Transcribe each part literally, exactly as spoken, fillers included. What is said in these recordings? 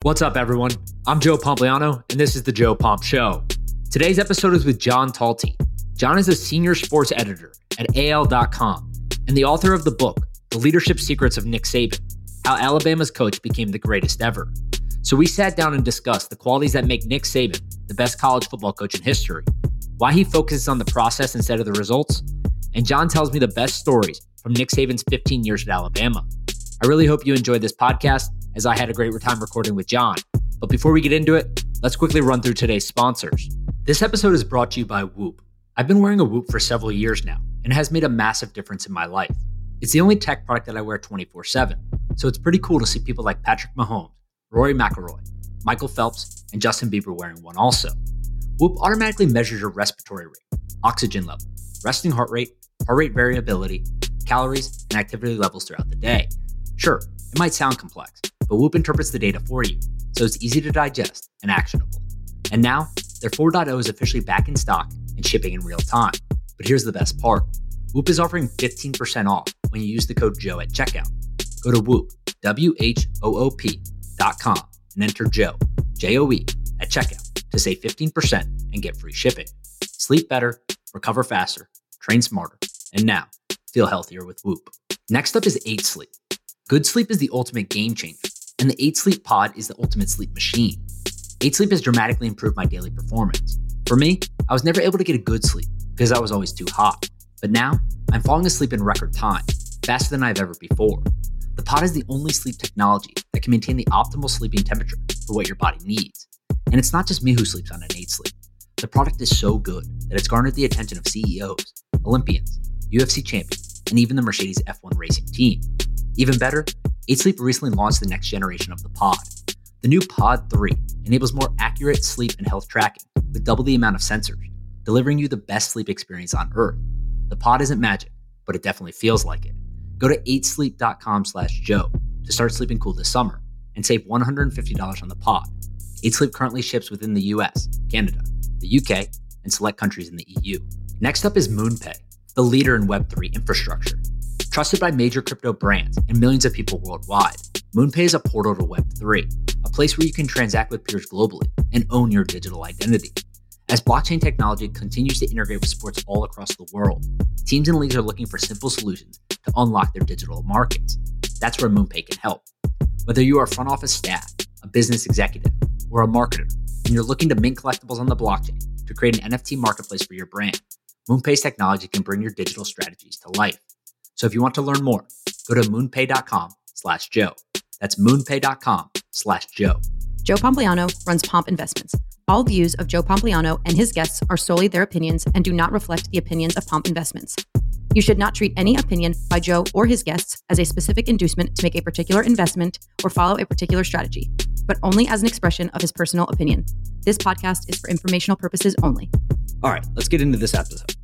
What's up, everyone? I'm Joe Pompliano, and this is The Joe Pomp Show. Today's episode is with John Talty. John is a senior sports editor at A L dot com and the author of the book, The Leadership Secrets of Nick Saban, How Alabama's Coach Became the Greatest Ever. So we sat down and discussed the qualities that make Nick Saban the best college football coach in history, why he focuses on the process instead of the results, and John tells me the best stories from Nick Saban's fifteen years at Alabama. I really hope you enjoyed this podcast, as I had a great time recording with John. But before we get into it, let's quickly run through today's sponsors. This episode is brought to you by Whoop. I've been wearing a Whoop for several years now, and it has made a massive difference in my life. It's the only tech product that I wear twenty-four seven, so it's pretty cool to see people like Patrick Mahomes, Rory McIlroy, Michael Phelps, and Justin Bieber wearing one also. Whoop automatically measures your respiratory rate, oxygen level, resting heart rate, heart rate variability, calories, and activity levels throughout the day. Sure, it might sound complex, but Whoop interprets the data for you, so it's easy to digest and actionable. And now, their four point oh is officially back in stock and shipping in real time. But here's the best part. Whoop is offering fifteen percent off when you use the code Joe at checkout. Go to Whoop, W H O O P dot com and enter Joe, J O E, at checkout to save fifteen percent and get free shipping. Sleep better, recover faster, train smarter, and now, feel healthier with Whoop. Next up is eight sleep. Good sleep is the ultimate game changer, and the eight sleep Pod is the ultimate sleep machine. eight sleep has dramatically improved my daily performance. For me, I was never able to get a good sleep because I was always too hot. But now, I'm falling asleep in record time, faster than I've ever before. The Pod is the only sleep technology that can maintain the optimal sleeping temperature for what your body needs. And it's not just me who sleeps on an eight sleep. The product is so good that it's garnered the attention of C E Os, Olympians, U F C champions, and even the Mercedes F one racing team. Even better, eight sleep recently launched the next generation of the Pod. The new Pod three enables more accurate sleep and health tracking with double the amount of sensors, delivering you the best sleep experience on Earth. The Pod isn't magic, but it definitely feels like it. Go to eight sleep dot com slash Joe to start sleeping cool this summer and save one hundred fifty dollars on the Pod. eight sleep currently ships within the U S, Canada, the U K, and select countries in the E U. Next up is MoonPay, the leader in Web three infrastructure. Trusted by major crypto brands and millions of people worldwide, MoonPay is a portal to Web three, a place where you can transact with peers globally and own your digital identity. As blockchain technology continues to integrate with sports all across the world, teams and leagues are looking for simple solutions to unlock their digital markets. That's where MoonPay can help. Whether you are a front office staff, a business executive, or a marketer, and you're looking to mint collectibles on the blockchain to create an N F T marketplace for your brand, MoonPay's technology can bring your digital strategies to life. So if you want to learn more, go to moonpay dot com slash Joe. That's moonpay dot com slash Joe. Joe Pompliano runs Pomp Investments. All views of Joe Pompliano and his guests are solely their opinions and do not reflect the opinions of Pomp Investments. You should not treat any opinion by Joe or his guests as a specific inducement to make a particular investment or follow a particular strategy, but only as an expression of his personal opinion. This podcast is for informational purposes only. All right, let's get into this episode.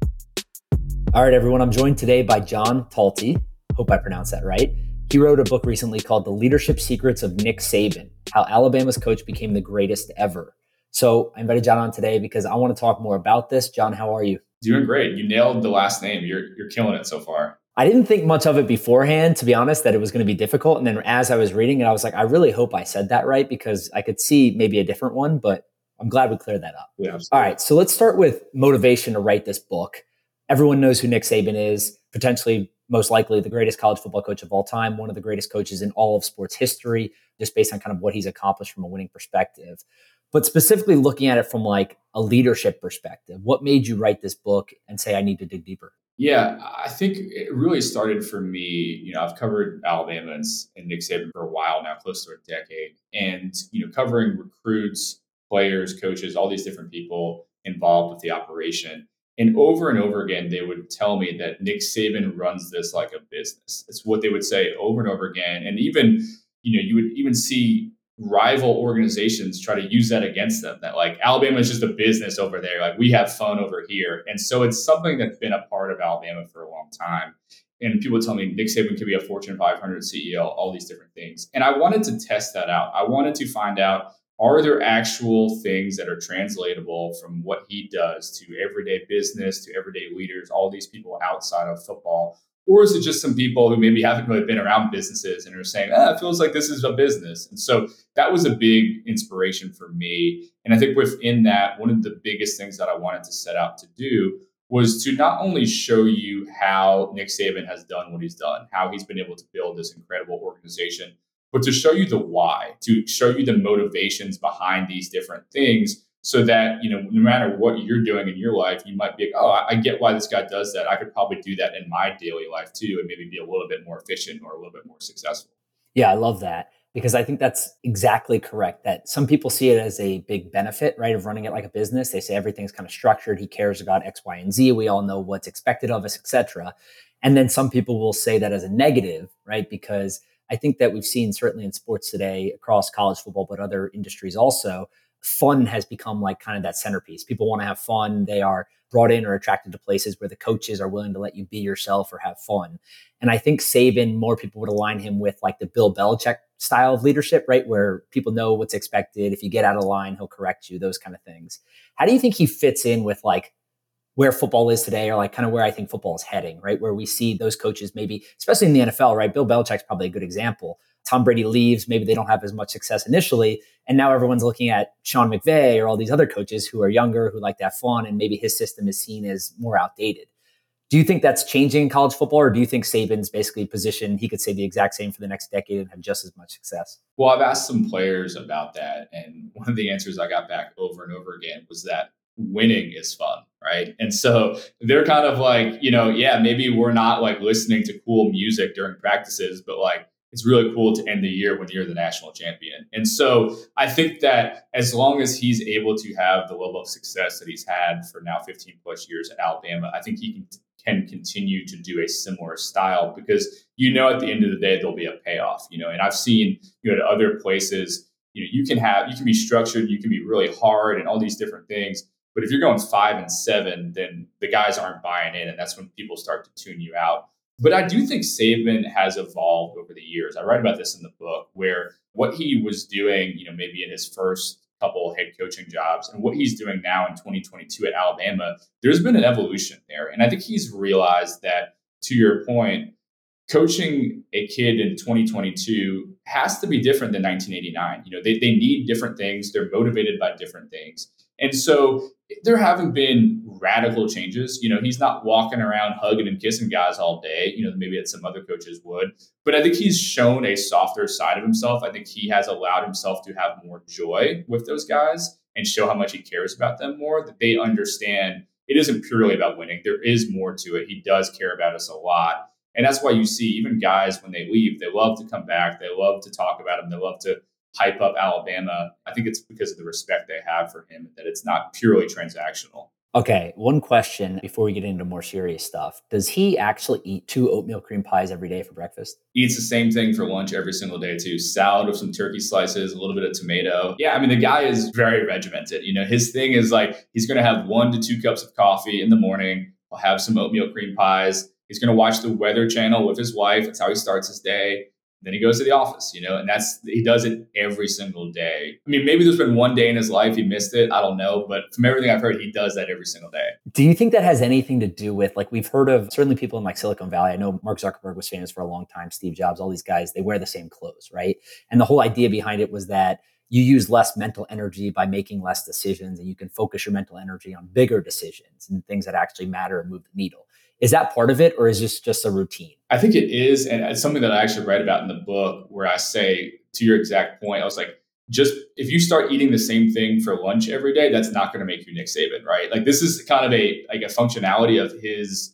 All right, everyone, I'm joined today by John Talty. Hope I pronounced that right. He wrote a book recently called The Leadership Secrets of Nick Saban, How Alabama's Coach Became the Greatest Ever. So I invited John on today because I want to talk more about this. John, how are you? Doing great. You nailed the last name. You're you're killing it so far. I didn't think much of it beforehand, to be honest, that it was going to be difficult. And then as I was reading it, I was like, I really hope I said that right because I could see maybe a different one, but I'm glad we cleared that up. Yeah, All right, so let's start with motivation to write this book. Everyone knows who Nick Saban is, potentially, most likely the greatest college football coach of all time, one of the greatest coaches in all of sports history, just based on kind of what he's accomplished from a winning perspective. But specifically looking at it from like a leadership perspective, what made you write this book and say, I need to dig deeper? Yeah, I think it really started for me. You know, I've covered Alabama and, and Nick Saban for a while now, close to a decade. And, you know, covering recruits, players, coaches, all these different people involved with the operation. And over and over again, they would tell me that Nick Saban runs this like a business. It's what they would say over and over again. And even, you know, you would even see rival organizations try to use that against them, that like Alabama is just a business over there. Like we have fun over here. And so it's something that's been a part of Alabama for a long time. And people tell me Nick Saban could be a Fortune five hundred C E O, all these different things. And I wanted to test that out. I wanted to find out, are there actual things that are translatable from what he does to everyday business, to everyday leaders, all these people outside of football? Or is it just some people who maybe haven't really been around businesses and are saying, ah, it feels like this is a business? And so that was a big inspiration for me. And I think within that, one of the biggest things that I wanted to set out to do was to not only show you how Nick Saban has done what he's done, how he's been able to build this incredible organization, but to show you the why, to show you the motivations behind these different things so that, you know, no matter what you're doing in your life, you might be like, oh, I get why this guy does that. I could probably do that in my daily life too, and maybe be a little bit more efficient or a little bit more successful. Yeah, I love that because I think that's exactly correct. That some people see it as a big benefit, right, of running it like a business. They say everything's kind of structured. He cares about X, Y, and Z. We all know what's expected of us, et cetera. And then some people will say that as a negative, right? Because I think that we've seen certainly in sports today across college football, but other industries also, fun has become like kind of that centerpiece. People want to have fun. They are brought in or attracted to places where the coaches are willing to let you be yourself or have fun. And I think Saban, more people would align him with like the Bill Belichick style of leadership, right? Where people know what's expected. If you get out of line, he'll correct you, those kind of things. How do you think he fits in with like where football is today, or like kind of where I think football is heading, right? Where we see those coaches maybe, especially in the N F L, right? Bill Belichick's probably a good example. Tom Brady leaves, maybe they don't have as much success initially. And now everyone's looking at Sean McVay or all these other coaches who are younger, who like to have fun, and maybe his system is seen as more outdated. Do you think that's changing in college football, or do you think Saban's basically positioned, he could say the exact same for the next decade and have just as much success? Well, I've asked some players about that. And one of the answers I got back over and over again was that winning is fun, right? And so they're kind of like, you know, yeah, maybe we're not like listening to cool music during practices, but like it's really cool to end the year when you're the national champion. And so I think that as long as he's able to have the level of success that he's had for now fifteen plus years at Alabama, I think he can can continue to do a similar style because, you know, at the end of the day, there'll be a payoff, you know, and I've seen, you know, at other places, you know, you can have, you can be structured, you can be really hard and all these different things. But if you're going five and seven, then the guys aren't buying in. And that's when people start to tune you out. But I do think Saban has evolved over the years. I write about this in the book where what he was doing, you know, maybe in his first couple head coaching jobs and what he's doing now in twenty twenty-two at Alabama, there's been an evolution there. And I think he's realized that, to your point, coaching a kid in twenty twenty-two has to be different than nineteen eighty-nine. You know, they, they need different things. They're motivated by different things. And so there haven't been radical changes. You know, he's not walking around hugging and kissing guys all day, you know, maybe that some other coaches would. But I think he's shown a softer side of himself. I think he has allowed himself to have more joy with those guys and show how much he cares about them more, that they understand it isn't purely about winning. There is more to it. He does care about us a lot. And that's why you see even guys, when they leave, they love to come back. They love to talk about him. They love to hype up Alabama. I think it's because of the respect they have for him, that it's not purely transactional. Okay, one question before we get into more serious stuff. Does he actually eat two oatmeal cream pies every day for breakfast? He eats the same thing for lunch every single day too. Salad with some turkey slices, a little bit of tomato. Yeah, I mean, the guy is very regimented. You know, his thing is like, he's going to have one to two cups of coffee in the morning. He'll have some oatmeal cream pies. He's going to watch the Weather Channel with his wife. That's how he starts his day. Then he goes to the office, you know, and that's, he does it every single day. I mean, maybe there's been one day in his life he missed it. I don't know. But from everything I've heard, he does that every single day. Do you think that has anything to do with, like, we've heard of certainly people in like Silicon Valley. I know Mark Zuckerberg was famous for a long time, Steve Jobs, all these guys, they wear the same clothes, right? And the whole idea behind it was that you use less mental energy by making less decisions, and you can focus your mental energy on bigger decisions and things that actually matter and move the needle. Is that part of it, or is this just a routine? I think it is. And it's something that I actually write about in the book, where I say, to your exact point, I was like, just if you start eating the same thing for lunch every day, that's not going to make you Nick Saban, right? Like, this is kind of a like a functionality of his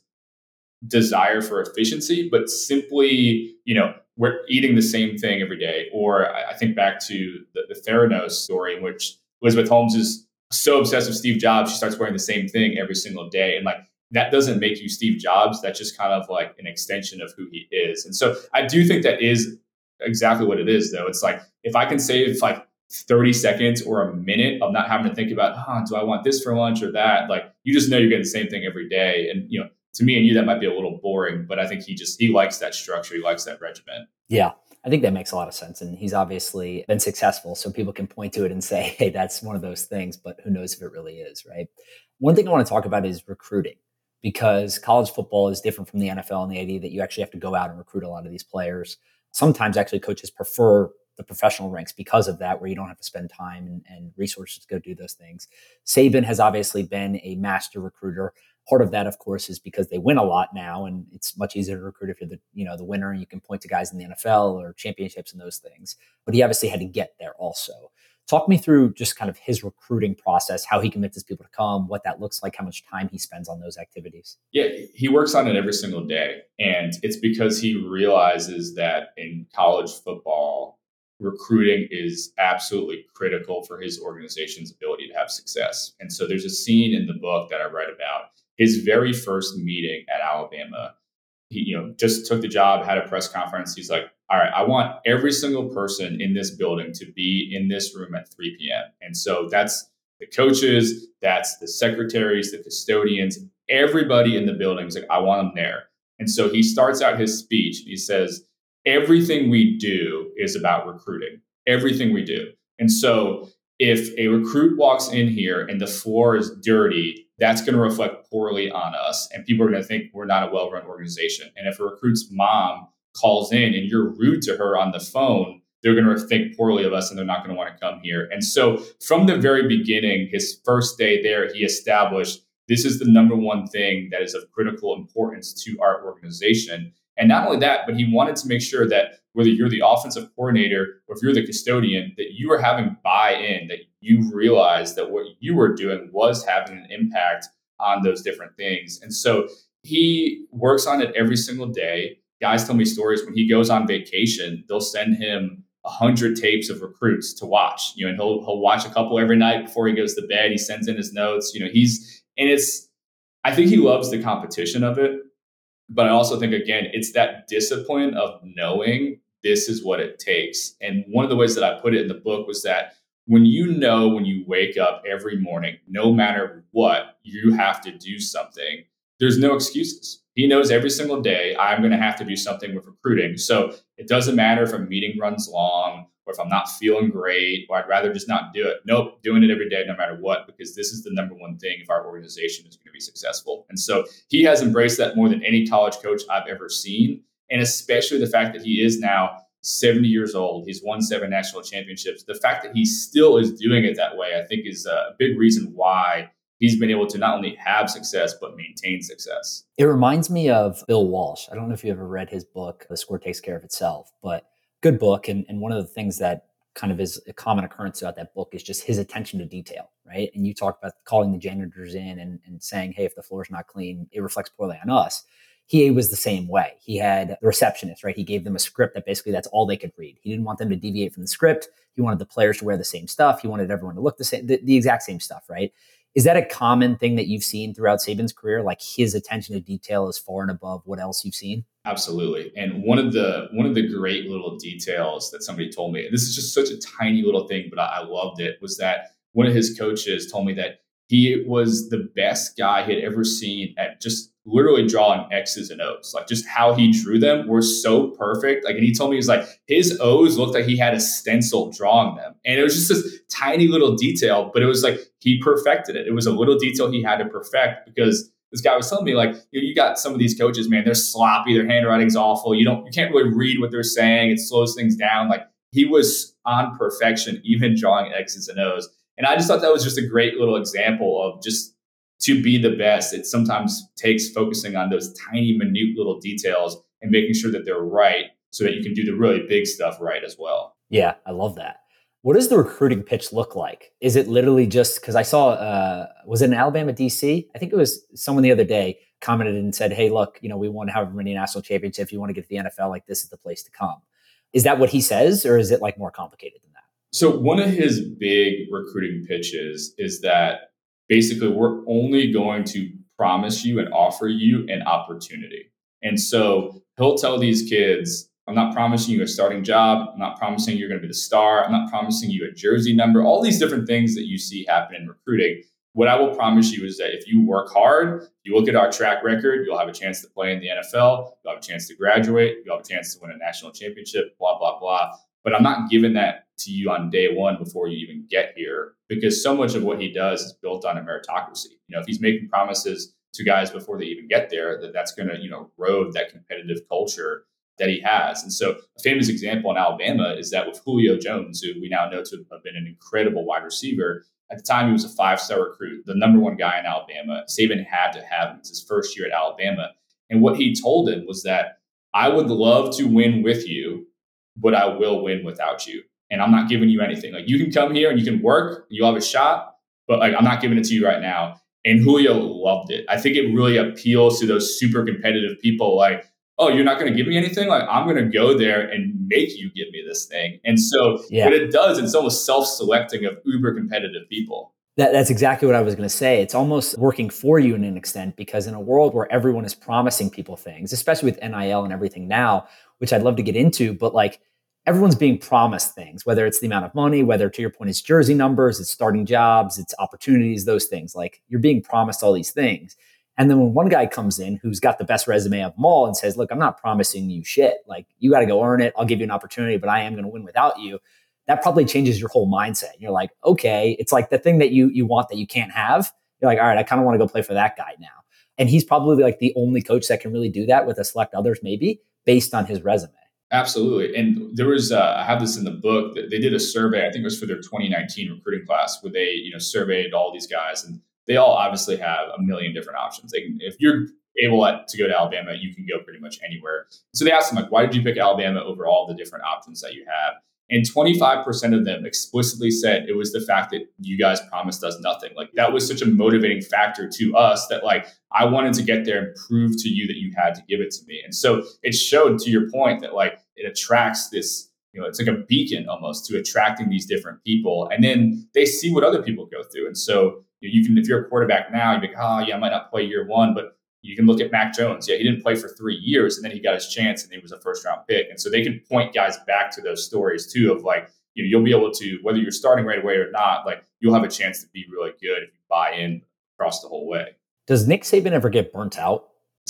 desire for efficiency, but simply, you know, we're eating the same thing every day. Or I think back to the, the Theranos story, in which Elizabeth Holmes is so obsessed with Steve Jobs, she starts wearing the same thing every single day. And like, that doesn't make you Steve Jobs. That's just kind of like an extension of who he is. And so I do think that is exactly what it is, though. It's like, if I can save like thirty seconds or a minute of not having to think about, huh, do I want this for lunch or that? Like, you just know you're getting the same thing every day. And, you know, to me and you, that might be a little boring, but I think he just, he likes that structure. He likes that regimen. Yeah, I think that makes a lot of sense. And he's obviously been successful. So people can point to it and say, hey, that's one of those things, but who knows if it really is, right? One thing I want to talk about is recruiting. because college football is different from the N F L and the idea that you actually have to go out and recruit a lot of these players. Sometimes actually coaches prefer the professional ranks because of that, where you don't have to spend time and, and resources to go do those things. Saban has obviously been a master recruiter. Part of that, of course, is because they win a lot now, and it's much easier to recruit if you're the, you know, the winner, and you can point to guys in the N F L or championships and those things. But he obviously had to get there also. Talk me through just kind of his recruiting process, how he convinces people to come, what that looks like, how much time he spends on those activities. Yeah, he works on it every single day. And it's because he realizes that in college football, recruiting is absolutely critical for his organization's ability to have success. And so there's a scene in the book that I write about his very first meeting at Alabama. He, you know, just took the job, had a press conference. He's like, all right, I want every single person in this building to be in this room at three p.m. And so that's the coaches, that's the secretaries, the custodians, everybody in the building is like, I want them there. And so he starts out his speech. And he says, everything we do is about recruiting, everything we do. And so if a recruit walks in here and the floor is dirty, that's going to reflect poorly on us. And people are going to think we're not a well-run organization. And if a recruit's mom calls in and you're rude to her on the phone, they're going to think poorly of us and they're not going to want to come here. And so from the very beginning, his first day there, he established this is the number one thing that is of critical importance to our organization. And not only that, but he wanted to make sure that whether you're the offensive coordinator or if you're the custodian, that you are having buy-in, that you realize that what you were doing was having an impact on those different things. And so he works on it every single day. Guys tell me stories when he goes on vacation, they'll send him a hundred tapes of recruits to watch, you know, and he'll, he'll watch a couple every night before he goes to bed. He sends in his notes, you know, he's, and it's, I think he loves the competition of it. But I also think, again, it's that discipline of knowing this is what it takes. And one of the ways that I put it in the book was that when you know, when you wake up every morning, no matter what, you have to do something, there's no excuses. He knows every single day, I'm going to have to do something with recruiting. So it doesn't matter if a meeting runs long or if I'm not feeling great, or I'd rather just not do it. Nope, doing it every day, no matter what, because this is the number one thing if our organization is going to be successful. And so he has embraced that more than any college coach I've ever seen. And especially the fact that he is now seventy years old. He's won seven national championships. The fact that he still is doing it that way, I think, is a big reason why he's been able to not only have success, but maintain success. It reminds me of Bill Walsh. I don't know if you ever read his book, The Score Takes Care of Itself, but good book. And, and one of the things that kind of is a common occurrence throughout that book is just his attention to detail, right? And you talk about calling the janitors in and, and saying, hey, if the floor's not clean, it reflects poorly on us. He was the same way. He had the receptionist, right? He gave them a script that basically that's all they could read. He didn't want them to deviate from the script. He wanted the players to wear the same stuff. He wanted everyone to look the same, the, the exact same stuff, right? Is that a common thing that you've seen throughout Saban's career? Like his attention to detail is far and above what else you've seen? Absolutely. And one of the one of the great little details that somebody told me, and this is just such a tiny little thing, but I, I loved it, was that one of his coaches told me that he was the best guy he had ever seen at just literally drawing X's and O's. Like just how he drew them were so perfect. Like, and he told me, he was like, his O's looked like he had a stencil drawing them. And it was just this tiny little detail, but it was like, he perfected it. It was a little detail he had to perfect because this guy was telling me, like, you know, you got some of these coaches, man, they're sloppy. Their handwriting's awful. You don't, you can't really read what they're saying. It slows things down. Like he was on perfection, even drawing X's and O's. And I just thought that was just a great little example of just to be the best. It sometimes takes focusing on those tiny, minute little details and making sure that they're right so that you can do the really big stuff right as well. Yeah, I love that. What does the recruiting pitch look like? Is it literally just, because I saw, uh, was it in Alabama, D C? I think it was someone the other day commented and said, hey, look, you know, we won however many national championships. If you want to get to the N F L, like this is the place to come. Is that what he says, or is it like more complicated than that? So one of his big recruiting pitches is that basically we're only going to promise you and offer you an opportunity. And so he'll tell these kids, I'm not promising you a starting job. I'm not promising you're going to be the star. I'm not promising you a jersey number, all these different things that you see happen in recruiting. What I will promise you is that if you work hard, you look at our track record, you'll have a chance to play in the N F L. You'll have a chance to graduate. You'll have a chance to win a national championship, blah, blah, blah. But I'm not giving that to you on day one before you even get here, because so much of what he does is built on a meritocracy. You know, if he's making promises to guys before they even get there, that that's going to, you know, erode that competitive culture that he has. And so a famous example in Alabama is that with Julio Jones, who we now know to have been an incredible wide receiver. At the time, he was a five-star recruit, the number one guy in Alabama. Saban had to have him. It's his first year at Alabama. And what he told him was that I would love to win with you, but I will win without you. And I'm not giving you anything. Like, you can come here and you can work, you'll have a shot, but like, I'm not giving it to you right now. And Julio loved it. I think it really appeals to those super competitive people like, oh, you're not going to give me anything? Like, I'm going to go there and make you give me this thing. And so yeah. what it does, it's almost self-selecting of uber competitive people. That, that's exactly what I was going to say. It's almost working for you in an extent, because in a world where everyone is promising people things, especially with N I L and everything now, which I'd love to get into, but like everyone's being promised things, whether it's the amount of money, whether to your point, it's jersey numbers, it's starting jobs, it's opportunities, those things. Like, you're being promised all these things. And then when one guy comes in who's got the best resume of them all and says, look, I'm not promising you shit. Like, you got to go earn it. I'll give you an opportunity, but I am going to win without you. That probably changes your whole mindset. You're like, okay, it's like the thing that you you want that you can't have. You're like, all right, I kind of want to go play for that guy now. And he's probably like the only coach that can really do that, with a select others maybe, based on his resume. Absolutely. And there was, uh, I have this in the book, that they did a survey, I think it was for their twenty nineteen recruiting class, where they, you know, surveyed all these guys, and they all obviously have a million different options. They can, if you're able to go to Alabama, you can go pretty much anywhere. So they asked them, like, why did you pick Alabama over all the different options that you have? And twenty-five percent of them explicitly said it was the fact that you guys promised us nothing. Like, that was such a motivating factor to us that, like, I wanted to get there and prove to you that you had to give it to me. And so it showed, to your point, that like it attracts this, you know, it's like a beacon almost to attracting these different people. And then they see what other people go through. And so you can, if you're a quarterback now, you'd be like, oh yeah, I might not play year one, but you can look at Mac Jones. Yeah, he didn't play for three years, and then he got his chance, and he was a first round pick. And so they can point guys back to those stories too, of like, you know, you'll be able to, whether you're starting right away or not, like, you'll have a chance to be really good if you buy in across the whole way. Does Nick Saban ever get burnt out?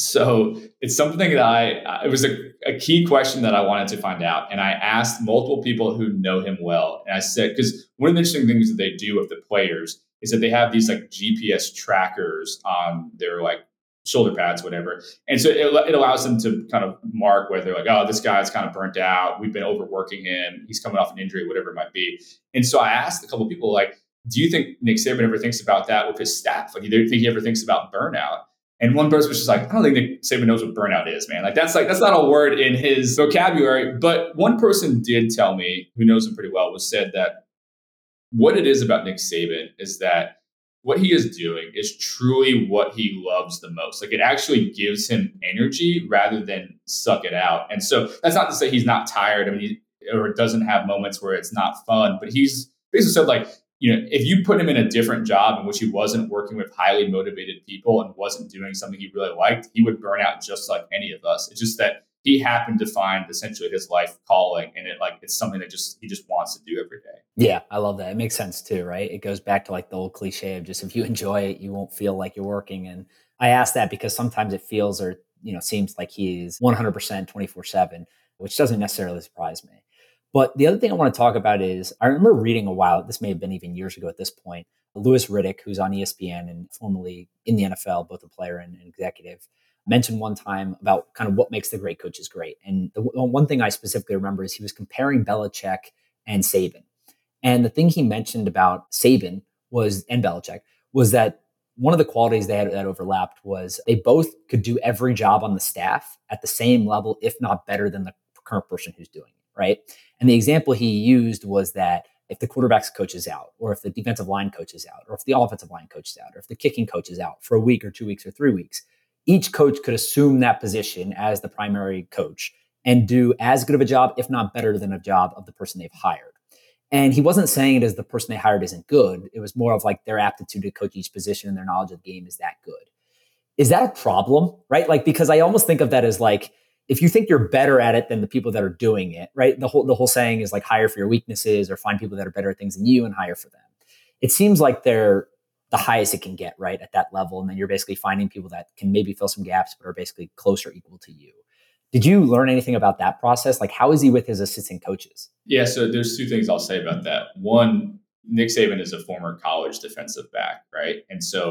So it's something that I, it was a, a key question that I wanted to find out. And I asked multiple people who know him well. And I said, because one of the interesting things that they do with the players is that they have these like G P S trackers on their like shoulder pads, whatever. And so it, it allows them to kind of mark where they're like, oh, this guy's kind of burnt out. We've been overworking him. He's coming off an injury, whatever it might be. And so I asked a couple of people, like, do you think Nick Saban ever thinks about that with his staff? Like, do you think he ever thinks about burnout? And one person was just like, I don't think Nick Saban knows what burnout is, man. Like, that's like, that's not a word in his vocabulary. But one person did tell me, who knows him pretty well, was said that what it is about Nick Saban is that what he is doing is truly what he loves the most. Like, it actually gives him energy rather than suck it out. And so that's not to say he's not tired. I mean, he, or doesn't have moments where it's not fun, but he's basically said, like, you know, if you put him in a different job in which he wasn't working with highly motivated people and wasn't doing something he really liked, he would burn out just like any of us. It's just that he happened to find essentially his life calling, and it like it's something that just he just wants to do every day. Yeah, I love that. It makes sense too, right? It goes back to like the old cliche of just, if you enjoy it, you won't feel like you're working. And I ask that because sometimes it feels, or, you know, seems like he's one hundred percent twenty-four seven, which doesn't necessarily surprise me. But the other thing I want to talk about is, I remember reading a while, this may have been even years ago at this point, Louis Riddick, who's on E S P N and formerly in the N F L, both a player and an executive, mentioned one time about kind of what makes the great coaches great. And the one thing I specifically remember is he was comparing Belichick and Saban. And the thing he mentioned about Saban was, and Belichick, was that one of the qualities they had that overlapped was they both could do every job on the staff at the same level, if not better than the current person who's doing it, right? And the example he used was that if the quarterback's coach is out, or if the defensive line coach is out, or if the offensive line coach is out, or if the kicking coach is out for a week or two weeks or three weeks, each coach could assume that position as the primary coach and do as good of a job, if not better than a job of the person they've hired. And he wasn't saying it as the person they hired isn't good. It was more of like their aptitude to coach each position and their knowledge of the game is that good. Is that a problem, right? Like, because I almost think of that as like, if you think you're better at it than the people that are doing it, right? The whole the whole saying is like, hire for your weaknesses, or find people that are better at things than you and hire for them. It seems like they're the highest it can get, right, at that level. And then you're basically finding people that can maybe fill some gaps, but are basically close or equal to you. Did you learn anything about that process? Like, how is he with his assistant coaches? Yeah, so there's two things I'll say about that. One, Nick Saban is a former college defensive back, right? And so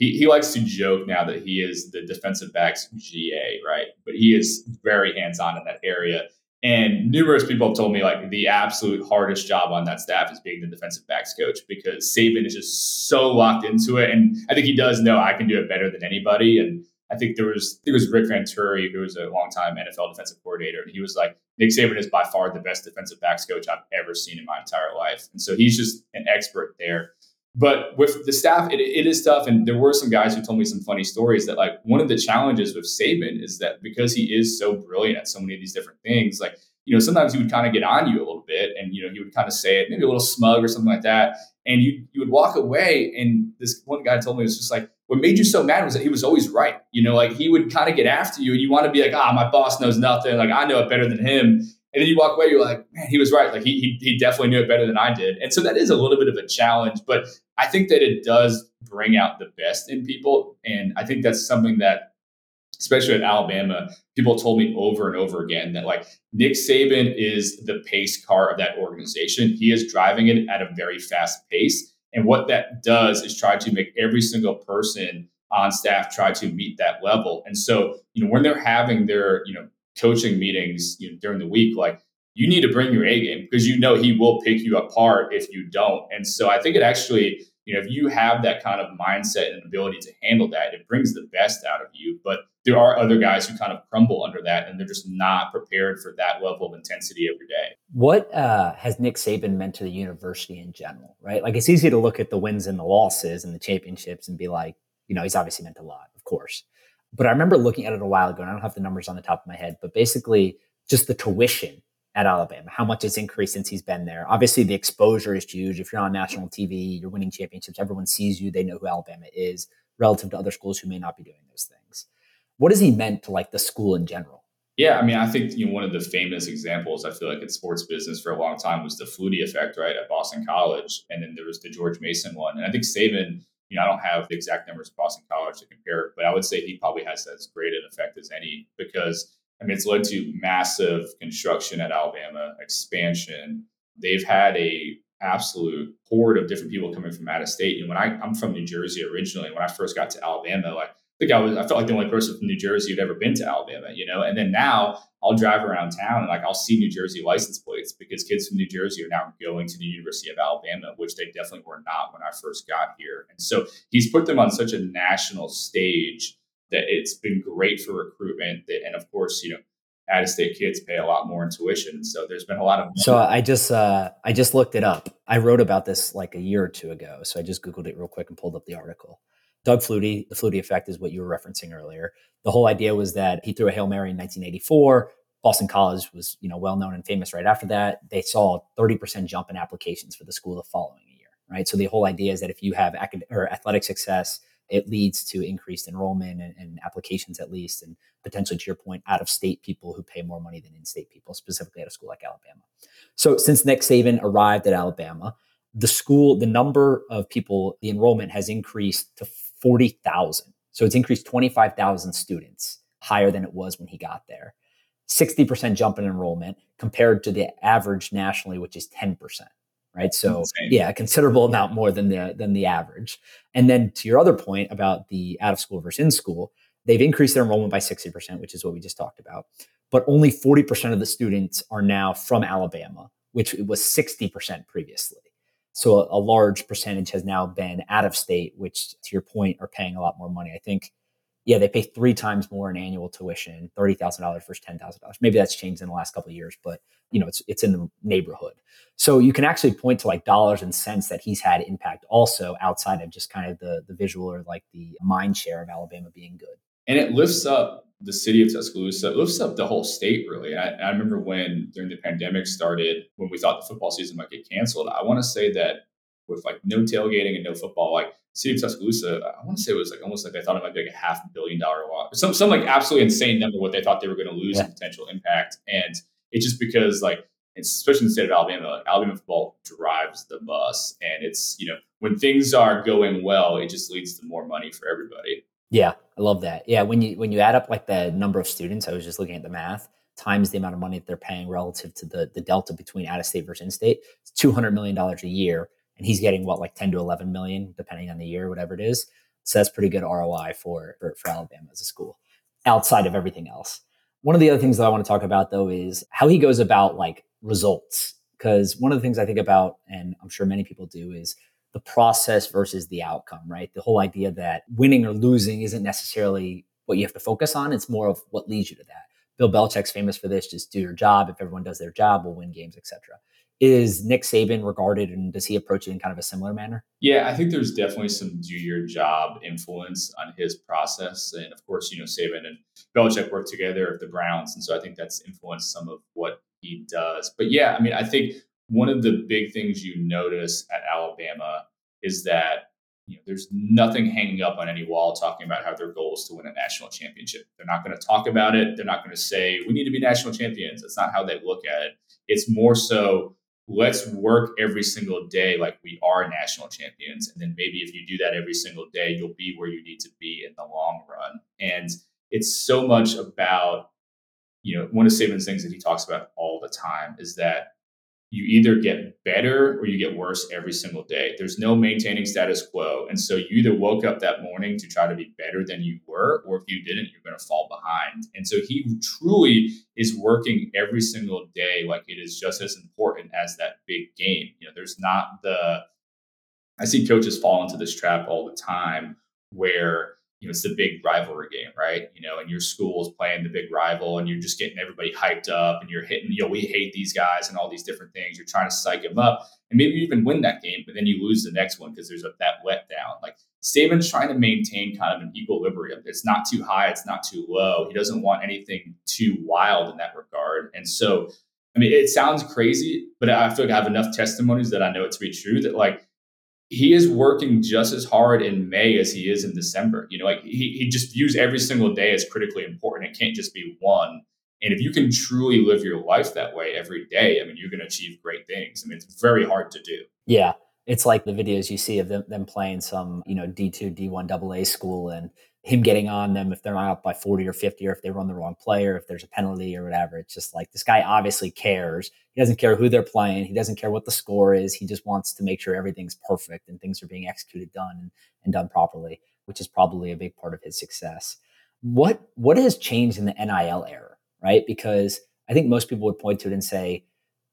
he, he likes to joke now that he is the defensive backs G A, right? But he is very hands-on in that area. And numerous people have told me like the absolute hardest job on that staff is being the defensive backs coach because Saban is just so locked into it. And I think he does know I can do it better than anybody. And I think there was there was Rick Venturi, who was a longtime N F L defensive coordinator, and he was like, Nick Saban is by far the best defensive backs coach I've ever seen in my entire life. And so he's just an expert there. But with the staff, it, it is tough. And there were some guys who told me some funny stories that like one of the challenges with Saban is that because he is so brilliant at so many of these different things, like, you know, sometimes he would kind of get on you a little bit and, you know, he would kind of say it maybe a little smug or something like that. And you you would walk away. And this one guy told me, it was just like, what made you so mad was that he was always right. You know, like he would kind of get after you and you want to be like, ah, my boss knows nothing. Like I know it better than him. And then you walk away, you're like, man, he was right. Like he, he he definitely knew it better than I did. And so that is a little bit of a challenge, but I think that it does bring out the best in people. And I think that's something that, especially at Alabama, people told me over and over again that like Nick Saban is the pace car of that organization. He is driving it at a very fast pace. And what that does is try to make every single person on staff try to meet that level. And so, you know, when they're having their, you know, coaching meetings, you know, during the week, like you need to bring your A game because you know he will pick you apart if you don't. And so I think it actually, you know, if you have that kind of mindset and ability to handle that, it brings the best out of you. But there are other guys who kind of crumble under that and they're just not prepared for that level of intensity every day. What uh, has Nick Saban meant to the university in general, right? Like it's easy to look at the wins and the losses and the championships and be like, you know, he's obviously meant a lot, of course. But I remember looking at it a while ago, and I don't have the numbers on the top of my head, but basically just the tuition at Alabama, how much it's increased since he's been there. Obviously, the exposure is huge. If you're on national T V, you're winning championships, everyone sees you, they know who Alabama is relative to other schools who may not be doing those things. What has he meant to like the school in general? Yeah, I mean, I think you know one of the famous examples I feel like in sports business for a long time was the Flutie effect, right, at Boston College. And then there was the George Mason one. And I think Saban, you know, I don't have the exact numbers of Boston College to compare, but I would say he probably has as great an effect as any because, I mean, it's led to massive construction at Alabama, expansion. They've had a absolute horde of different people coming from out of state. And when I, I'm from New Jersey originally, when I first got to Alabama, like I think I was, I felt like the only person from New Jersey who'd ever been to Alabama, you know, and then now I'll drive around town and like I'll see New Jersey license plates because kids from New Jersey are now going to the University of Alabama, which they definitely were not when I first got here. And so he's put them on such a national stage that it's been great for recruitment. And of course, you know, out-of-state kids pay a lot more in tuition. So there's been a lot of money. So I just uh, I just looked it up. I wrote about this like a year or two ago. So I just Googled it real quick and pulled up the article. Doug Flutie, the Flutie effect is what you were referencing earlier. The whole idea was that he threw a Hail Mary in nineteen eighty-four. Boston College was, you know, well known and famous right after that. They saw a thirty percent jump in applications for the school the following year, right? So the whole idea is that if you have acad- or athletic success, it leads to increased enrollment and, and applications at least, and potentially, to your point, out-of-state people who pay more money than in-state people, specifically at a school like Alabama. So since Nick Saban arrived at Alabama, the school, the number of people, the enrollment has increased to forty thousand. So it's increased twenty-five thousand students higher than it was when he got there. sixty percent jump in enrollment compared to the average nationally, which is ten percent. Right. So Insane. yeah, a considerable amount more than the than the average. And then to your other point about the out of school versus in school, they've increased their enrollment by sixty percent, which is what we just talked about. But only forty percent of the students are now from Alabama, which was sixty percent previously. So a, a large percentage has now been out of state, which to your point are paying a lot more money. I think, yeah, they pay three times more in annual tuition, thirty thousand dollars versus ten thousand dollars. Maybe that's changed in the last couple of years, but you know, it's it's in the neighborhood. So you can actually point to like dollars and cents that he's had impact also outside of just kind of the, the visual or like the mind share of Alabama being good. And it lifts up the city of Tuscaloosa, it lifts up the whole state, really. I, I remember when, during the pandemic started, when we thought the football season might get canceled, I want to say that with like no tailgating and no football, like city of Tuscaloosa, I want to say it was like almost like they thought it might be like a half a billion dollar loss. Some, some like absolutely insane number what they thought they were going to lose Yeah. in potential impact. And it's just because like, it's, especially in the state of Alabama, like Alabama football drives the bus. And it's, you know, when things are going well, it just leads to more money for everybody. Yeah, I love that. Yeah, when you when you add up like the number of students, I was just looking at the math, times the amount of money that they're paying relative to the, the delta between out of state versus in state, it's two hundred million dollars a year. And he's getting what, like ten to eleven million, depending on the year, whatever it is. So that's pretty good R O I for, for, for Alabama as a school, outside of everything else. One of the other things that I want to talk about, though, is how he goes about like results. Because one of the things I think about, and I'm sure many people do, is the process versus the outcome, right? The whole idea that winning or losing isn't necessarily what you have to focus on. It's more of what leads you to that. Bill Belichick's famous for this: just do your job. If everyone does their job, we'll win games, et cetera. Is Nick Saban regarded, and does he approach it in kind of a similar manner? Yeah, I think there's definitely some do your job influence on his process. And of course, you know, Saban and Belichick work together at the Browns. And so I think that's influenced some of what he does. But yeah, I mean, I think one of the big things you notice at Alabama is that, you know, there's nothing hanging up on any wall talking about how their goal is to win a national championship. They're not going to talk about it. They're not going to say, we need to be national champions. That's not how they look at it. It's more so, let's work every single day like we are national champions. And then maybe if you do that every single day, you'll be where you need to be in the long run. And it's so much about, you know, one of Saban's things that he talks about all the time is that you either get better or you get worse every single day. There's no maintaining status quo. And so you either woke up that morning to try to be better than you were, or if you didn't, you're going to fall behind. And so he truly is working every single day like it is just as important as that big game. You know, there's not the, I see coaches fall into this trap all the time where, you know, it's the big rivalry game, right? You know, and your school is playing the big rival and you're just getting everybody hyped up and you're hitting, you know, we hate these guys and all these different things. You're trying to psych them up and maybe you even win that game, but then you lose the next one because there's a, that letdown. Like Saban's trying to maintain kind of an equilibrium. It's not too high. It's not too low. He doesn't want anything too wild in that regard. And so, I mean, it sounds crazy, but I feel like I have enough testimonies that I know it to be true that like, he is working just as hard in May as he is in December. You know, like he, he just views every single day as critically important. It can't just be one. And if you can truly live your life that way every day, I mean, you're going to achieve great things. I mean, it's very hard to do. Yeah. It's like the videos you see of them, them playing some, you know, D two, D one double A school and him getting on them if they're not up by forty or fifty, or if they run the wrong play, or if there's a penalty or whatever. It's just like, this guy obviously cares. He doesn't care who they're playing. He doesn't care what the score is. He just wants to make sure everything's perfect and things are being executed, done and, and done properly, which is probably a big part of his success. What, what has changed in the N I L era, right? Because I think most people would point to it and say,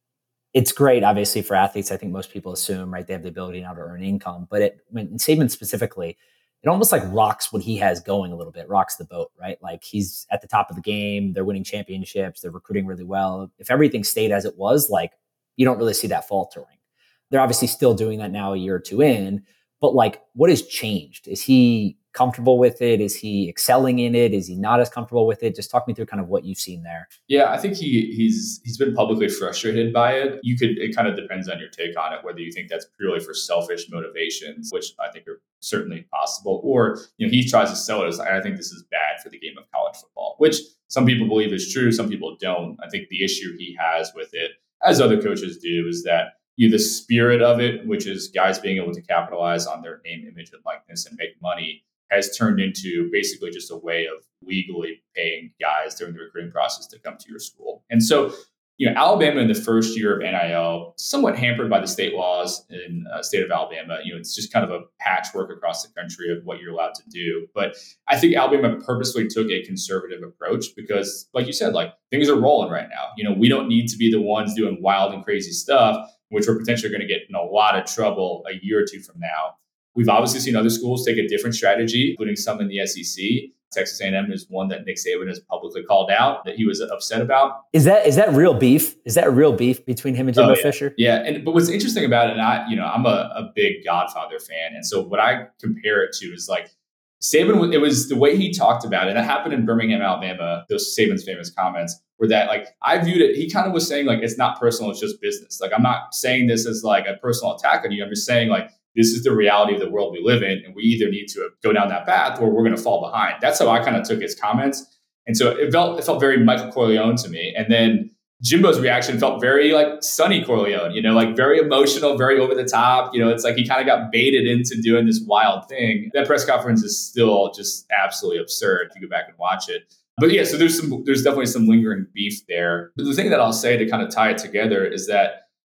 it's great, obviously, for athletes. I think most people assume, right, they have the ability now to earn income. But it, when in Saban specifically, it almost like rocks what he has going a little bit, rocks the boat, right? Like he's at the top of the game. They're winning championships. They're recruiting really well. If everything stayed as it was, like you don't really see that faltering. They're obviously still doing that now a year or two in, but like what has changed? Is he comfortable with it? Is he excelling in it? Is he not as comfortable with it? Just talk me through kind of what you've seen there. Yeah, I think he he's he's been publicly frustrated by it. You could it kind of depends on your take on it, whether you think that's purely for selfish motivations, which I think are certainly possible, or you know, he tries to sell it as I think this is bad for the game of college football, which some people believe is true, some people don't. I think the issue he has with it, as other coaches do, is that you know, the spirit of it, which is guys being able to capitalize on their name, image, and likeness and make money, has turned into basically just a way of legally paying guys during the recruiting process to come to your school. And so, you know, Alabama in the first year of N I L, somewhat hampered by the state laws in the uh, state of Alabama. You know, it's just kind of a patchwork across the country of what you're allowed to do. But I think Alabama purposely took a conservative approach because, like you said, like things are rolling right now. You know, we don't need to be the ones doing wild and crazy stuff, which we're potentially going to get in a lot of trouble a year or two from now. We've obviously seen other schools take a different strategy, including some in the S E C. Texas A and M is one that Nick Saban has publicly called out that he was upset about. Is that is that real beef? Is that real beef between him and Jimbo oh, yeah. Fisher? Yeah, and but what's interesting about it, and I, you know, I'm a, a big Godfather fan, and so what I compare it to is like Saban. It was the way he talked about it. And it happened in Birmingham, Alabama. Those Saban's famous comments were that like I viewed it. He kind of was saying like it's not personal, it's just business. Like I'm not saying this as like a personal attack on you. I'm just saying like, this is the reality of the world we live in, and we either need to go down that path or we're going to fall behind. That's how I kind of took his comments. And so it felt it felt very Michael Corleone to me. And then Jimbo's reaction felt very like Sonny Corleone, you know, like very emotional, very over the top. You know, it's like he kind of got baited into doing this wild thing. That press conference is still just absolutely absurd if you go back and watch it. But yeah, so there's some there's definitely some lingering beef there. But the thing that I'll say to kind of tie it together is that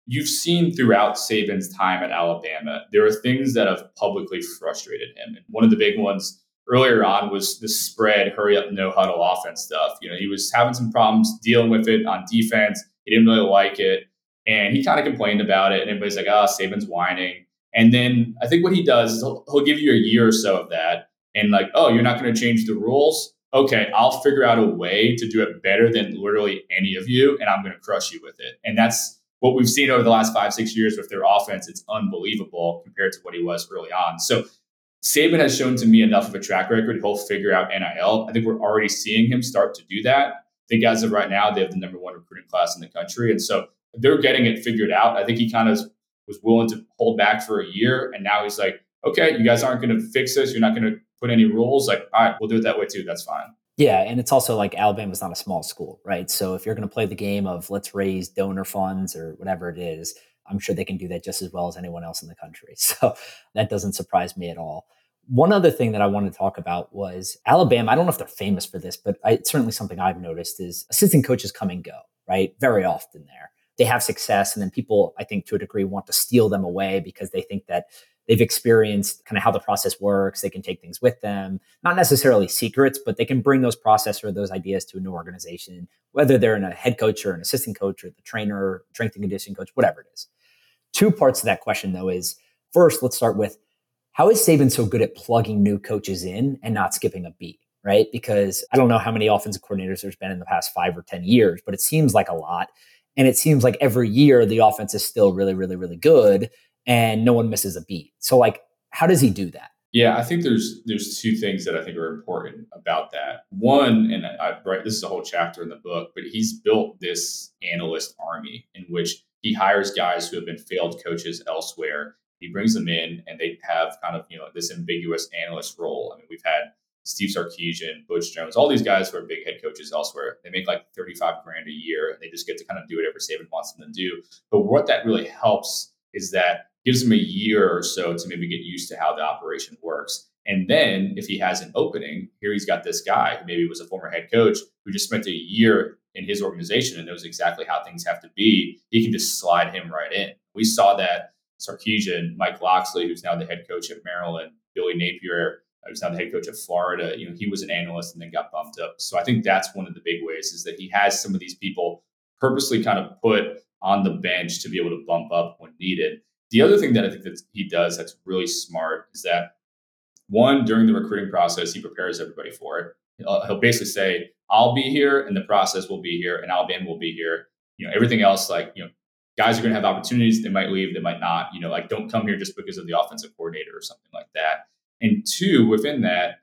you've seen throughout Saban's time at Alabama, there are things that have publicly frustrated him. And one of the big ones earlier on was the spread, hurry up, no huddle offense stuff. You know, he was having some problems dealing with it on defense. He didn't really like it. And he kind of complained about it. And everybody's like, oh, Saban's whining. And then I think what he does is he'll, he'll give you a year or so of that. And like, oh, you're not going to change the rules? Okay, I'll figure out a way to do it better than literally any of you. And I'm going to crush you with it. And that's what we've seen over the last five, six years with their offense. It's unbelievable compared to what he was early on. So Saban has shown to me enough of a track record. He'll figure out N I L. I think we're already seeing him start to do that. I think as of right now, they have the number one recruiting class in the country. And so they're getting it figured out. I think he kind of was willing to hold back for a year. And now he's like, okay, you guys aren't going to fix this. You're not going to put any rules. Like, all right, we'll do it that way too. That's fine. Yeah. And it's also like Alabama's not a small school, right? So if you're going to play the game of let's raise donor funds or whatever it is, I'm sure they can do that just as well as anyone else in the country. So that doesn't surprise me at all. One other thing that I wanted to talk about was Alabama. I don't know if they're famous for this, but I, it's certainly something I've noticed is assistant coaches come and go, right? Very often there. They have success. And then people, I think to a degree, want to steal them away because they think that they've experienced kind of how the process works. They can take things with them, not necessarily secrets, but they can bring those process or those ideas to a new organization, whether they're in a head coach or an assistant coach or the trainer, strength and conditioning coach, whatever it is. Two parts to that question, though, is first, let's start with how is Saban so good at plugging new coaches in and not skipping a beat, right? Because I don't know how many offensive coordinators there's been in the past five or ten years, but it seems like a lot. And it seems like every year the offense is still really, really, really good and no one misses a beat. So like, how does he do that? Yeah, I think there's there's two things that I think are important about that. One, and I right, this is a whole chapter in the book, but he's built this analyst army in which he hires guys who have been failed coaches elsewhere. He brings them in and they have kind of, you know, this ambiguous analyst role. I mean, we've had Steve Sarkisian, Butch Jones, all these guys who are big head coaches elsewhere. They make like thirty-five grand a year and they just get to kind of do whatever Saban wants them to do. But what that really helps is that gives him a year or so to maybe get used to how the operation works. And then if he has an opening, here he's got this guy who maybe was a former head coach who just spent a year in his organization and knows exactly how things have to be. He can just slide him right in. We saw that Sarkisian, Mike Locksley, who's now the head coach at Maryland, Billy Napier, who's now the head coach of Florida, you know, he was an analyst and then got bumped up. So I think that's one of the big ways is that he has some of these people purposely kind of put on the bench to be able to bump up when needed. The other thing that I think that he does that's really smart is that, one, during the recruiting process, he prepares everybody for it. He'll, he'll basically say, I'll be here and the process will be here and Alabama will be here. You know, everything else, like, you know, guys are going to have opportunities. They might leave, they might not. You know, like, don't come here just because of the offensive coordinator or something like that. And two, within that,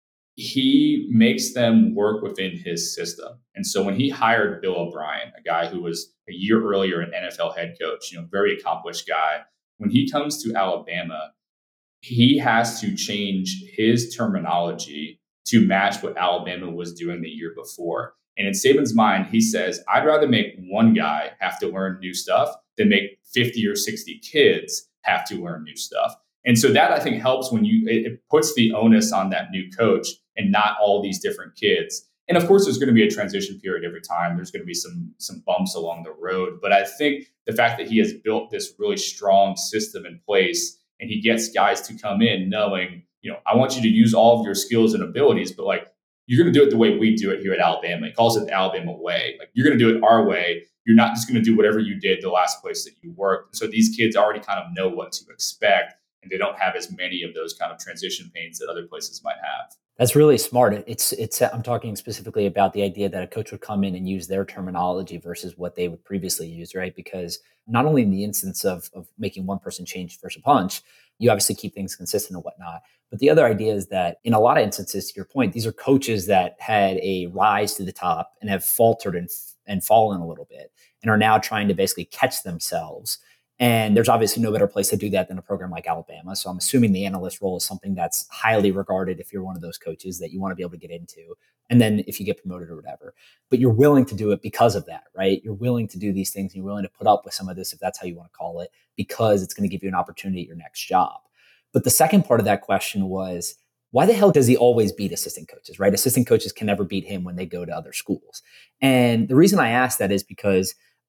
he makes them work within his system. And so when he hired Bill O'Brien, a guy who was a year earlier an N F L head coach, you know, very accomplished guy, when he comes to Alabama, he has to change his terminology to match what Alabama was doing the year before. And in Saban's mind, he says, I'd rather make one guy have to learn new stuff than make fifty or sixty kids have to learn new stuff. And so that, I think, helps when you, it, it puts the onus on that new coach and not all these different kids. And of course, there's going to be a transition period every time. There's going to be some, some bumps along the road. But I think the fact that he has built this really strong system in place and he gets guys to come in knowing, you know, I want you to use all of your skills and abilities, but like, you're going to do it the way we do it here at Alabama. He calls it the Alabama way. Like, you're going to do it our way. You're not just going to do whatever you did the last place that you worked. So these kids already kind of know what to expect, and they don't have as many of those kind of transition pains that other places might have. That's really smart. It's it's. I'm talking specifically about the idea that a coach would come in and use their terminology versus what they would previously use, right? Because not only in the instance of of making one person change first a punch, you obviously keep things consistent and whatnot. But the other idea is that in a lot of instances, to your point, these are coaches that had a rise to the top and have faltered and and fallen a little bit and are now trying to basically catch themselves. And there's obviously no better place to do that than a program like Alabama. So I'm assuming the analyst role is something that's highly regarded if you're one of those coaches that you want to be able to get into. And then if you get promoted or whatever, but you're willing to do it because of that, right? You're willing to do these things and you're willing to put up with some of this, if that's how you want to call it, because it's going to give you an opportunity at your next job. But the second part of that question was, why the hell does he always beat assistant coaches, right? Assistant coaches can never beat him when they go to other schools. And the reason I ask that is because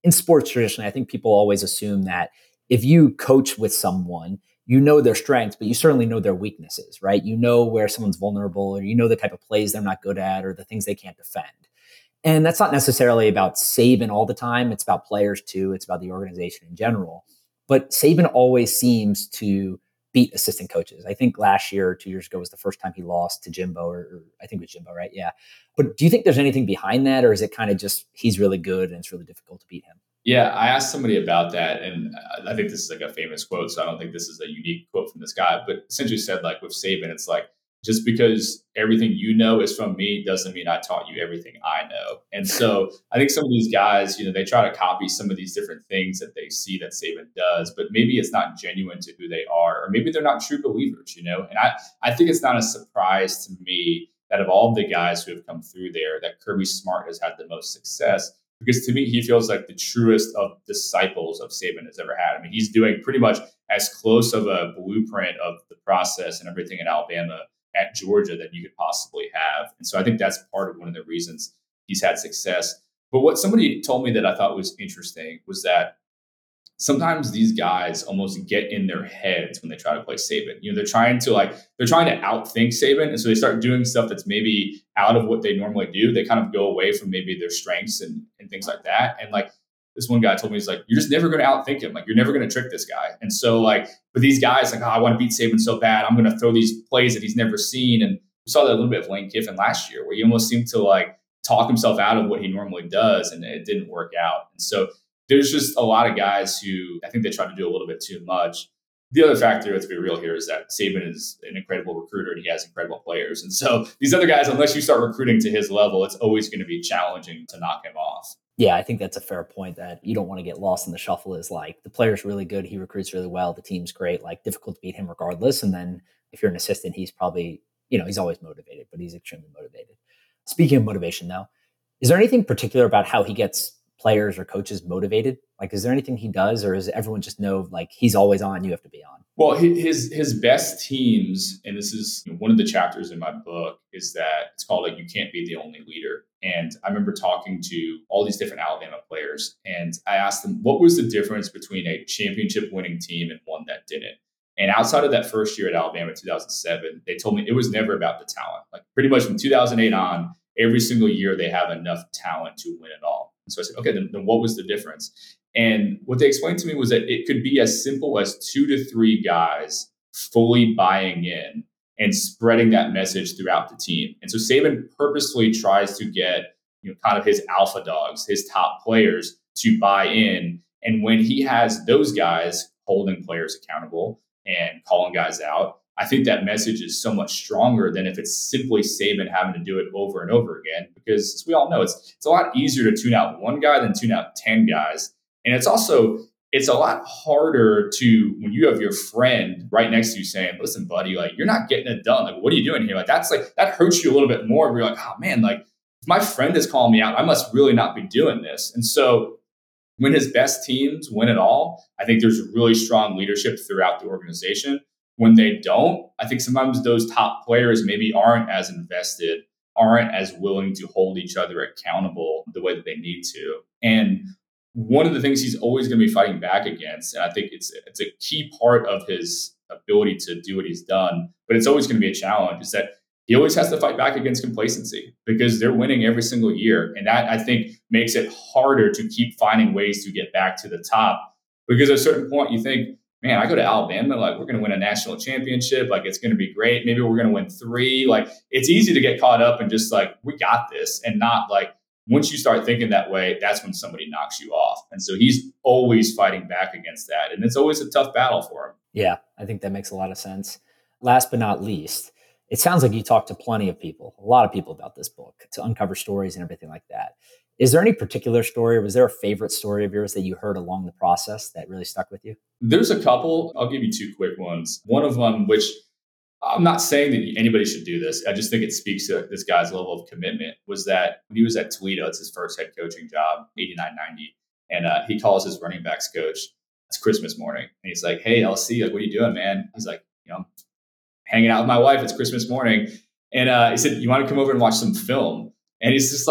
in sports traditionally, I think people always assume that if you coach with someone, you know their strengths, but you certainly know their weaknesses, right? You know where someone's vulnerable, or you know the type of plays they're not good at, or the things they can't defend. And that's not necessarily about Saban all the time. It's about players too. It's about the organization in general. But Saban always seems to beat assistant coaches. I think last year or two years ago was the first time he lost to Jimbo, or, or I think it was Jimbo, right? Yeah. But do you think there's anything behind that, or is it kind of just he's really good and it's really difficult to beat him? Yeah, I asked somebody about that, and I think this is like a famous quote, so I don't think this is a unique quote from this guy, but essentially said, like, with Saban, it's like, just because everything you know is from me doesn't mean I taught you everything I know. And so I think some of these guys, you know, they try to copy some of these different things that they see that Saban does, but maybe it's not genuine to who they are, or maybe they're not true believers, you know? And I, I think it's not a surprise to me that of all the guys who have come through there, that Kirby Smart has had the most success. Because to me, he feels like the truest of disciples of Saban has ever had. I mean, he's doing pretty much as close of a blueprint of the process and everything in Alabama at Georgia that you could possibly have. And so I think that's part of one of the reasons he's had success. But what somebody told me that I thought was interesting was that sometimes these guys almost get in their heads when they try to play Saban. You know, they're trying to like, they're trying to outthink Saban. And so they start doing stuff that's maybe out of what they normally do. They kind of go away from maybe their strengths and, and things like that. And like this one guy told me, he's like, you're just never going to outthink him. Like, you're never going to trick this guy. And so like, for these guys, like, oh, I want to beat Saban so bad, I'm going to throw these plays that he's never seen. And we saw that a little bit of Lane Kiffin last year, where he almost seemed to like talk himself out of what he normally does, and it didn't work out. And so there's just a lot of guys who I think they try to do a little bit too much. The other factor, let's be real here, is that Saban is an incredible recruiter and he has incredible players. And so these other guys, unless you start recruiting to his level, it's always going to be challenging to knock him off. Yeah, I think that's a fair point, that you don't want to get lost in the shuffle. Is like, the player's really good, he recruits really well, the team's great, like difficult to beat him regardless. And then if you're an assistant, he's probably, you know, he's always motivated, but he's extremely motivated. Speaking of motivation though, is there anything particular about how he gets players or coaches motivated? Like, is there anything he does, or does everyone just know like he's always on, you have to be on? Well, his his best teams, and this is one of the chapters in my book, is that it's called like, You Can't Be the Only Leader. And I remember talking to all these different Alabama players, and I asked them, what was the difference between a championship winning team and one that didn't? And outside of that first year at Alabama in two thousand seven, they told me it was never about the talent. Like, pretty much from two thousand eight on, every single year they have enough talent to win it all. And so I said, okay, then, then what was the difference? And what they explained to me was that it could be as simple as two to three guys fully buying in and spreading that message throughout the team. And so Saban purposefully tries to get, you know, kind of his alpha dogs, his top players, to buy in. And when he has those guys holding players accountable and calling guys out, I think that message is so much stronger than if it's simply Saban having to do it over and over again. Because as we all know, it's it's a lot easier to tune out one guy than tune out ten guys. And it's also, it's a lot harder to, when you have your friend right next to you saying, listen, buddy, like, you're not getting it done. Like, what are you doing here? Like, that's like, that hurts you a little bit more. Where you're like, oh man, like, if my friend is calling me out, I must really not be doing this. And so when his best teams win it all, I think there's really strong leadership throughout the organization. When they don't, I think sometimes those top players maybe aren't as invested, aren't as willing to hold each other accountable the way that they need to. And one of the things he's always going to be fighting back against, and I think it's it's a key part of his ability to do what he's done, but it's always going to be a challenge, is that he always has to fight back against complacency, because they're winning every single year. And that, I think, makes it harder to keep finding ways to get back to the top. Because at a certain point you think, man, I go to Alabama, like, we're going to win a national championship. Like, it's going to be great. Maybe we're going to win three. Like, it's easy to get caught up and just like, we got this, and not like, once you start thinking that way, that's when somebody knocks you off. And so he's always fighting back against that. And it's always a tough battle for him. Yeah, I think that makes a lot of sense. Last but not least, it sounds like you talked to plenty of people, a lot of people about this book, to uncover stories and everything like that. Is there any particular story, or was there a favorite story of yours that you heard along the process that really stuck with you? There's a couple. I'll give you two quick ones. One of them, which I'm not saying that anybody should do this, I just think it speaks to this guy's level of commitment, was that when he was at Toledo, it's his first head coaching job, eighty-nine ninety. And uh, he calls his running backs coach. It's Christmas morning. And he's like, hey, L C, like, what are you doing, man? He's like, you know, hanging out with my wife. It's Christmas morning. And uh, he said, you want to come over and watch some film? And he's just like,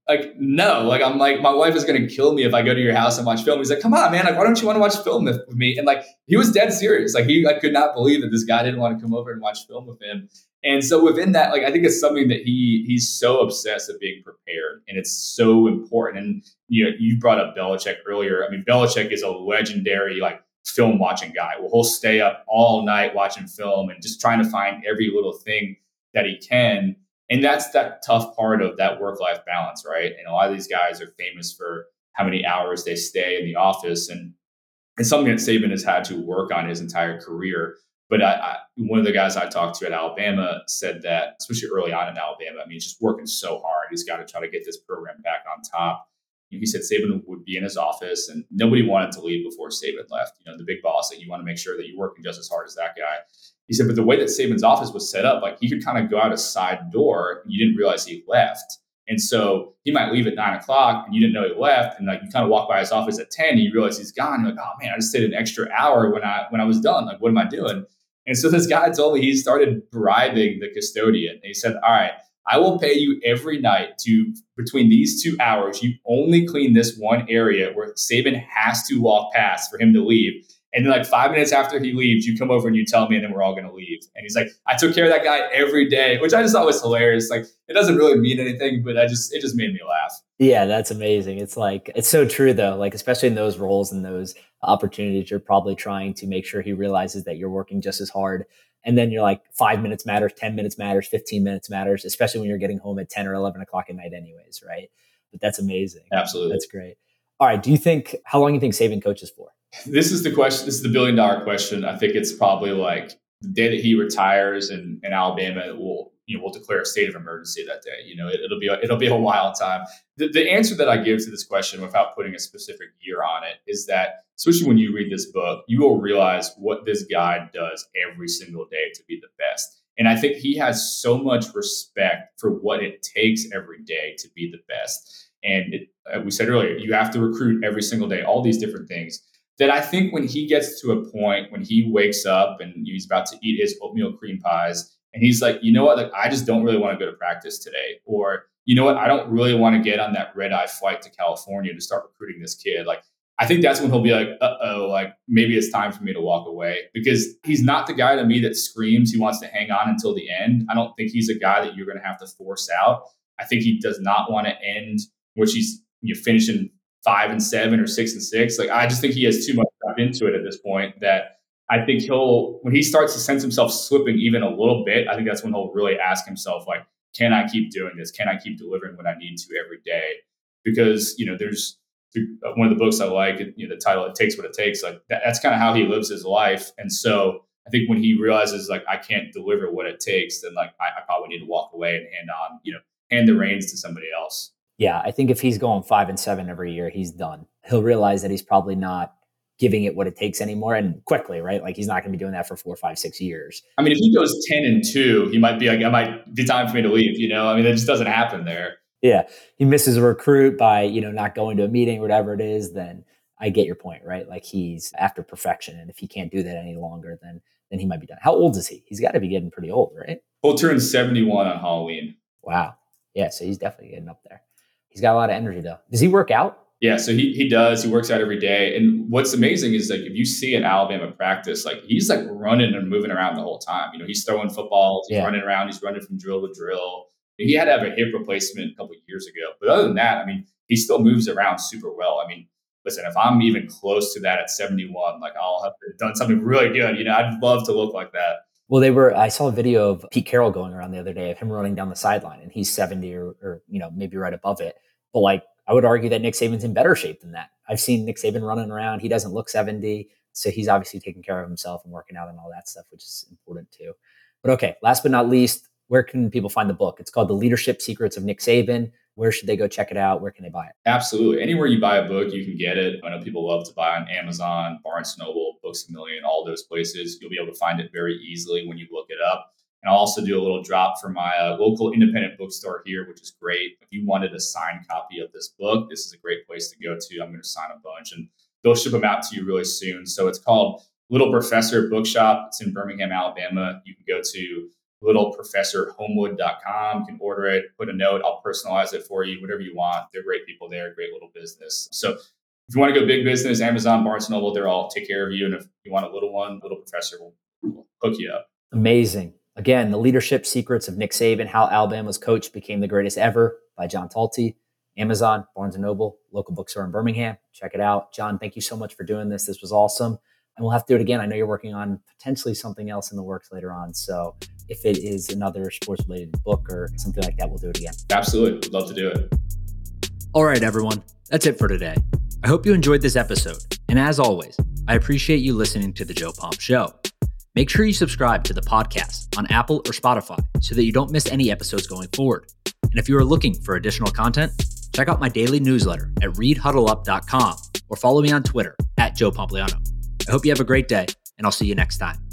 like, no, like, I'm like, my wife is going to kill me if I go to your house and watch film. He's like, come on, man. Like, why don't you want to watch film with, with me? And like, he was dead serious. Like he, I could not believe that this guy didn't want to come over and watch film with him. And so within that, like, I think it's something that he, he's so obsessed with being prepared, and it's so important. And, you know, you brought up Belichick earlier. I mean, Belichick is a legendary, like, film watching guy. Well, he'll stay up all night watching film and just trying to find every little thing that he can. And that's that tough part of that work-life balance, right? And a lot of these guys are famous for how many hours they stay in the office. And it's something that Saban has had to work on his entire career. But I, I, one of the guys I talked to at Alabama said that, especially early on in Alabama, I mean, he's just working so hard. He's got to try to get this program back on top. He said Saban would be in his office and nobody wanted to leave before Saban left. You know, the big boss, that you want to make sure that you're working just as hard as that guy. He said, but the way that Saban's office was set up, like he could kind of go out a side door and you didn't realize he left. And so he might leave at nine o'clock and you didn't know he left. And like you kind of walk by his office at ten and you realize he's gone. You're like, oh man, I just stayed an extra hour when I when I was done. Like, what am I doing? And so this guy told me he started bribing the custodian. And he said, all right, I will pay you every night to, between these two hours, you only clean this one area where Saban has to walk past for him to leave. And then like five minutes after he leaves, you come over and you tell me, and then we're all going to leave. And he's like, I took care of that guy every day, which I just thought was hilarious. Like, it doesn't really mean anything, but I just, it just made me laugh. Yeah, that's amazing. It's like, it's so true though. Like, especially in those roles and those opportunities, you're probably trying to make sure he realizes that you're working just as hard. And then you're like, five minutes matters, ten minutes matters, fifteen minutes matters, especially when you're getting home at ten or eleven o'clock at night anyways, right? But that's amazing. Absolutely. That's great. All right. Do you think, how long do you think Saban coaches for? This is the question. This is the billion dollar question. I think it's probably like the day that he retires and, and Alabama will, you know, will declare a state of emergency that day. You know, it, it'll be, a, it'll be a wild time. The, the answer that I give to this question without putting a specific year on it is that, especially when you read this book, you will realize what this guy does every single day to be the best. And I think he has so much respect for what it takes every day to be the best. And it, uh, we said earlier, you have to recruit every single day, all these different things. That I think when he gets to a point when he wakes up and he's about to eat his oatmeal cream pies and he's like, you know what, like, I just don't really want to go to practice today. Or, you know what, I don't really want to get on that red eye flight to California to start recruiting this kid. Like, I think that's when he'll be like, uh-oh, like maybe it's time for me to walk away, because he's not the guy to me that screams he wants to hang on until the end. I don't think he's a guy that you're going to have to force out. I think he does not want to end, which he's, you know, finishing five and seven or six and six. Like, I just think he has too much stuff into it at this point that I think he'll, when he starts to sense himself slipping even a little bit, I think that's when he'll really ask himself, like, can I keep doing this? Can I keep delivering what I need to every day? Because, you know, there's one of the books I like, you know, the title, It Takes What It Takes. Like that, that's kind of how he lives his life. And so I think when he realizes like, I can't deliver what it takes, then like, I, I probably need to walk away and hand on, you know, hand the reins to somebody else. Yeah, I think if he's going five and seven every year, he's done. He'll realize that he's probably not giving it what it takes anymore, and quickly, right? Like, he's not going to be doing that for four, five, six years. I mean, if he goes ten and two, he might be like, "I might be time for me to leave." You know, I mean, it just doesn't happen there. Yeah, he misses a recruit by, you know, not going to a meeting or whatever it is. Then I get your point, right? Like, he's after perfection, and if he can't do that any longer, then then he might be done. How old is he? He's got to be getting pretty old, right? He'll turn seventy-one on Halloween. Wow. Yeah, so he's definitely getting up there. He's got a lot of energy though. Does he work out? Yeah, so he he does. He works out every day. And what's amazing is like, if you see an Alabama practice, like he's like running and moving around the whole time. You know, he's throwing footballs, he's yeah. running around, he's running from drill to drill. He had to have a hip replacement a couple of years ago. But other than that, I mean, he still moves around super well. I mean, listen, if I'm even close to that at seventy-one, like I'll have done something really good. You know, I'd love to look like that. Well, they were, I saw a video of Pete Carroll going around the other day of him running down the sideline, and he's seventy or, or, you know, maybe right above it. But like, I would argue that Nick Saban's in better shape than that. I've seen Nick Saban running around. He doesn't look seventy. So he's obviously taking care of himself and working out and all that stuff, which is important too. But okay, last but not least, where can people find the book? It's called The Leadership Secrets of Nick Saban. Where should they go check it out? Where can they buy it? Absolutely. Anywhere you buy a book, you can get it. I know people love to buy on Amazon, Barnes and Noble, Books A Million, all those places. You'll be able to find it very easily when you look it up. And I'll also do a little drop for my uh, local independent bookstore here, which is great. If you wanted a signed copy of this book, this is a great place to go to. I'm going to sign a bunch, and they'll ship them out to you really soon. So it's called Little Professor Bookshop. It's in Birmingham, Alabama. You can go to little professor homewood dot com. You can order it, put a note. I'll personalize it for you, whatever you want. They're great people there, great little business. So if you want to go big business, Amazon, Barnes and Noble, they're all take care of you. And if you want a little one, little professor will, will hook you up. Amazing. Again, The Leadership Secrets of Nick Saban, How Alabama's Coach Became the Greatest Ever by John Talty. Amazon, Barnes and Noble, local bookstore in Birmingham. Check it out. John, thank you so much for doing this. This was awesome. And we'll have to do it again. I know you're working on potentially something else in the works later on. So if it is another sports-related book or something like that, we'll do it again. Absolutely. Would love to do it. All right, everyone. That's it for today. I hope you enjoyed this episode. And as always, I appreciate you listening to The Joe Pomp Show. Make sure you subscribe to the podcast on Apple or Spotify so that you don't miss any episodes going forward. And if you are looking for additional content, check out my daily newsletter at read huddle up dot com or follow me on Twitter at Joe Pompliano. I hope you have a great day, and I'll see you next time.